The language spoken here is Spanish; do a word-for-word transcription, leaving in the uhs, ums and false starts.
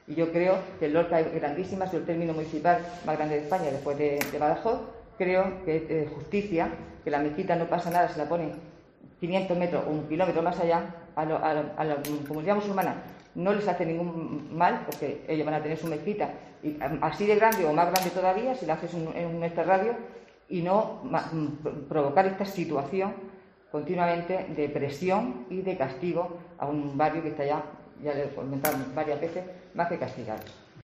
Y yo creo que Lorca es grandísima, es el término municipal más grande de España después de, de Badajoz. Creo que es de justicia que la mezquita no pasa nada, se la pone quinientos metros o un kilómetro más allá. A, lo, a, lo, a la comunidad musulmana no les hace ningún mal, porque ellos van a tener su mezquita y así de grande o más grande todavía si la haces en un extrarradio, y no provocar esta situación continuamente de presión y de castigo a un barrio que está ya, ya lo he comentado varias veces, más que castigado.